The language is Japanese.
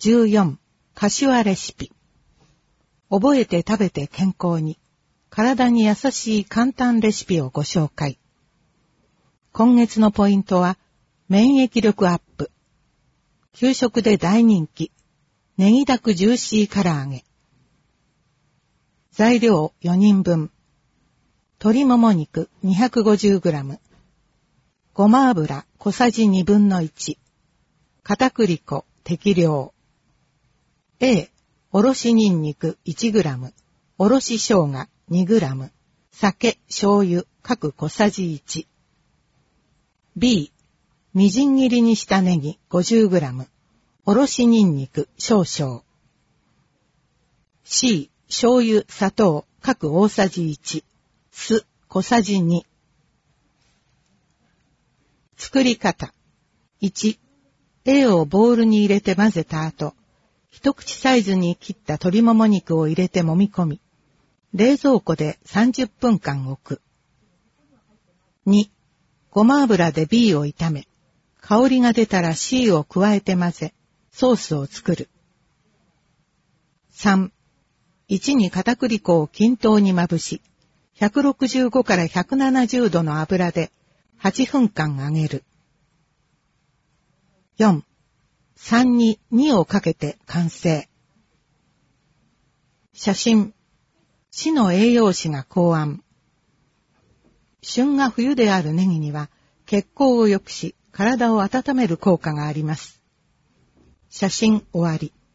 14、柏レシピ。覚えて食べて健康に、体に優しい簡単レシピをご紹介。今月のポイントは、免疫力アップ。給食で大人気、ネギダクジューシー唐揚げ。材料4人分。鶏もも肉 250g。ごま油小さじ1/2。片栗粉適量。A、おろしにんにく 1g。おろし生姜 2g。酒、醤油各小さじ1。B、みじん切りにしたネギ 50g。おろしにんにく少々。C、醤油、砂糖各大さじ1。酢小さじ2。作り方。1、A をボウルに入れて混ぜた後、一口サイズに切った鶏もも肉を入れて揉み込み、冷蔵庫で30分間置く。2、ごま油で B を炒め、香りが出たら C を加えて混ぜ、ソースを作る。3、1に片栗粉を均等にまぶし、165から170度の油で8分間揚げる。4、3に2をかけて完成。写真。市の栄養士が考案。旬が冬であるネギには血行を良くし、体を温める効果があります。写真終わり。